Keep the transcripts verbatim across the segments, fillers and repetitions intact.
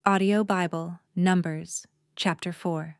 Audio Bible, Numbers, chapter four.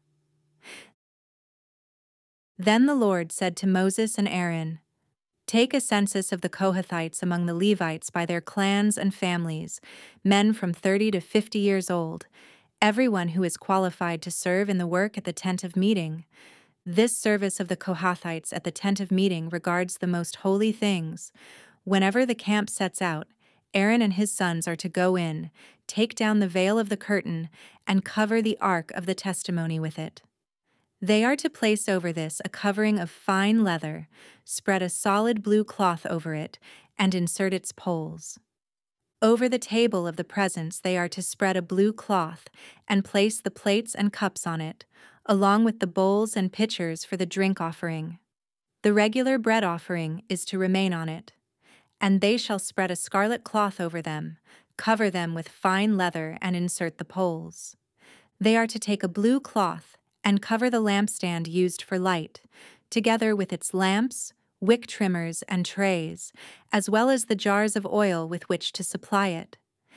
Then the Lord said to Moses and Aaron, "Take a census of the Kohathites among the Levites by their clans and families, men from thirty to fifty years old, everyone who is qualified to serve in the work at the tent of meeting. This service of the Kohathites at the tent of meeting regards the most holy things. Whenever the camp sets out, Aaron and his sons are to go in, take down the veil of the curtain, and cover the ark of the testimony with it. They are to place over this a covering of fine leather, spread a solid blue cloth over it, and insert its poles. Over the table of the presence they are to spread a blue cloth, and place the plates and cups on it, along with the bowls and pitchers for the drink offering. The regular bread offering is to remain on it. And they shall spread a scarlet cloth over them, cover them with fine leather, and insert the poles. They are to take a blue cloth and cover the lampstand used for light, together with its lamps, wick trimmers, and trays, as well as the jars of oil with which to supply it.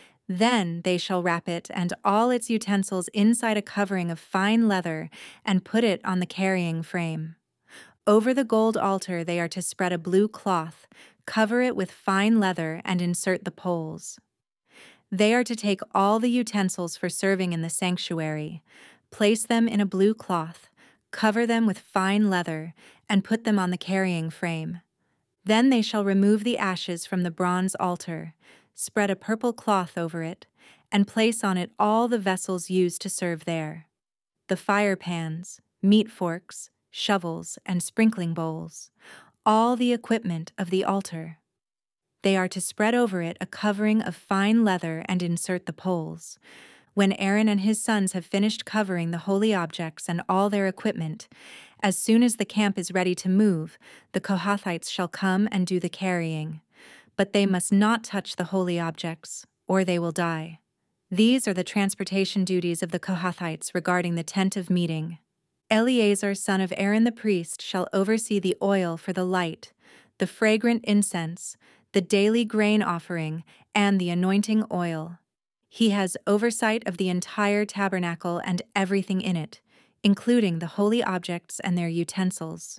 Then they shall wrap it and all its utensils inside a covering of fine leather and put it on the carrying frame. Over the gold altar they are to spread a blue cloth, cover it with fine leather, and insert the poles. They are to take all the utensils for serving in the sanctuary, place them in a blue cloth, cover them with fine leather, and put them on the carrying frame. Then they shall remove the ashes from the bronze altar, spread a purple cloth over it, and place on it all the vessels used to serve there: the fire pans, meat forks, shovels, and sprinkling bowls, all the equipment of the altar. They are to spread over it a covering of fine leather and insert the poles. When Aaron and his sons have finished covering the holy objects and all their equipment, as soon as the camp is ready to move, the Kohathites shall come and do the carrying. But they must not touch the holy objects, or they will die. These are the transportation duties of the Kohathites regarding the tent of meeting. Eleazar son of Aaron the priest shall oversee the oil for the light, the fragrant incense, the daily grain offering, and the anointing oil. He has oversight of the entire tabernacle and everything in it, including the holy objects and their utensils.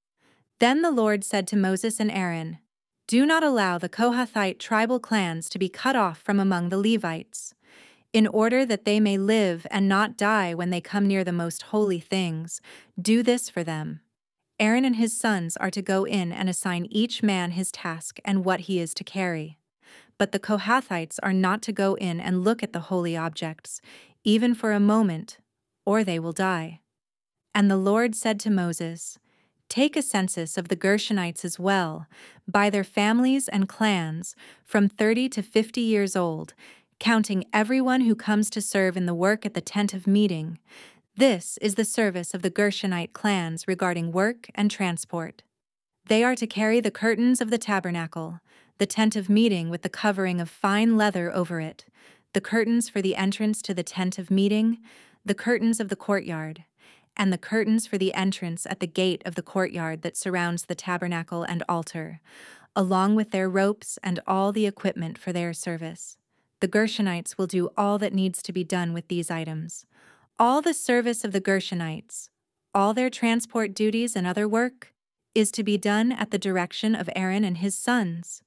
Then the Lord said to Moses and Aaron, "Do not allow the Kohathite tribal clans to be cut off from among the Levites. In order that they may live and not die when they come near the most holy things, do this for them. Aaron and his sons are to go in and assign each man his task and what he is to carry. But the Kohathites are not to go in and look at the holy objects, even for a moment, or they will die." And the Lord said to Moses, "Take a census of the Gershonites as well, by their families and clans, from thirty to fifty years old, counting everyone who comes to serve in the work at the tent of meeting. This is the service of the Gershonite clans regarding work and transport. They are to carry the curtains of the tabernacle, the tent of meeting with the covering of fine leather over it, the curtains for the entrance to the tent of meeting, the curtains of the courtyard, and the curtains for the entrance at the gate of the courtyard that surrounds the tabernacle and altar, along with their ropes and all the equipment for their service. The Gershonites will do all that needs to be done with these items. All the service of the Gershonites, all their transport duties and other work, is to be done at the direction of Aaron and his sons.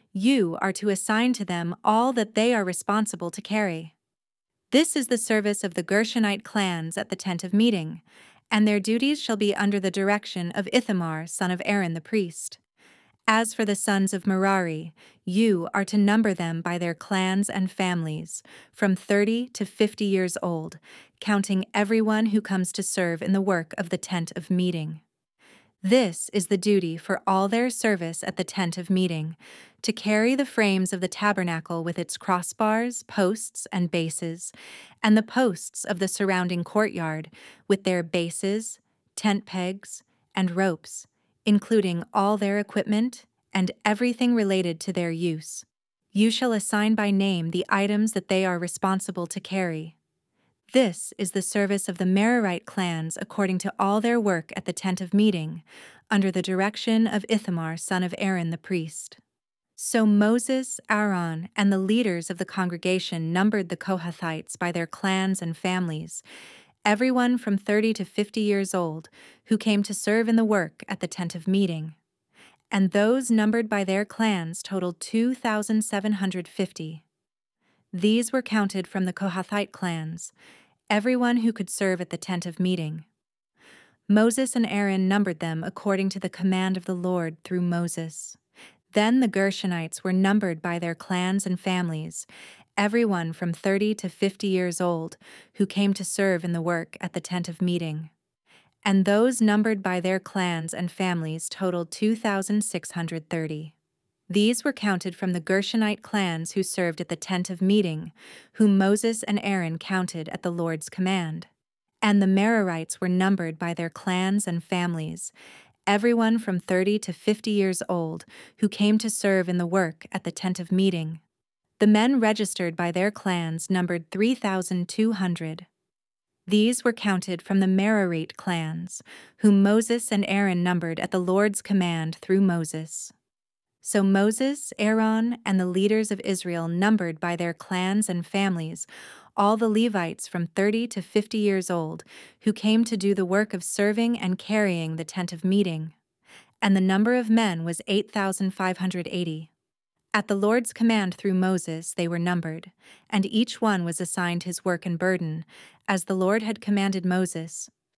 You are to assign to them all that they are responsible to carry. This is the service of the Gershonite clans at the tent of meeting, and their duties shall be under the direction of Ithamar son of Aaron the priest. As for the sons of Merari, you are to number them by their clans and families, from thirty to fifty years old, counting everyone who comes to serve in the work of the tent of meeting. This is the duty for all their service at the tent of meeting, to carry the frames of the tabernacle with its crossbars, posts, and bases, and the posts of the surrounding courtyard with their bases, tent pegs, and ropes, including all their equipment and everything related to their use. You shall assign by name the items that they are responsible to carry. This is the service of the Merarite clans according to all their work at the tent of meeting, under the direction of Ithamar son of Aaron the priest. So Moses, Aaron, and the leaders of the congregation numbered the Kohathites by their clans and families, everyone from thirty to fifty years old, who came to serve in the work at the tent of meeting. And those numbered by their clans totaled two thousand seven hundred fifty. These were counted from the Kohathite clans, everyone who could serve at the tent of meeting. Moses and Aaron numbered them according to the command of the Lord through Moses. Then the Gershonites were numbered by their clans and families, everyone from thirty to fifty years old, who came to serve in the work at the tent of meeting. And those numbered by their clans and families totaled two thousand six hundred thirty. These were counted from the Gershonite clans who served at the tent of meeting, whom Moses and Aaron counted at the Lord's command. And the Merarites were numbered by their clans and families, everyone from thirty to fifty years old, who came to serve in the work at the tent of meeting. The men registered by their clans numbered three thousand two hundred. These were counted from the Merarite clans, whom Moses and Aaron numbered at the Lord's command through Moses. So Moses, Aaron, and the leaders of Israel numbered by their clans and families all the Levites from thirty to fifty years old, who came to do the work of serving and carrying the tent of meeting. And the number of men was eight thousand five hundred eighty. At the Lord's command through Moses they were numbered, and each one was assigned his work and burden, as the Lord had commanded Moses,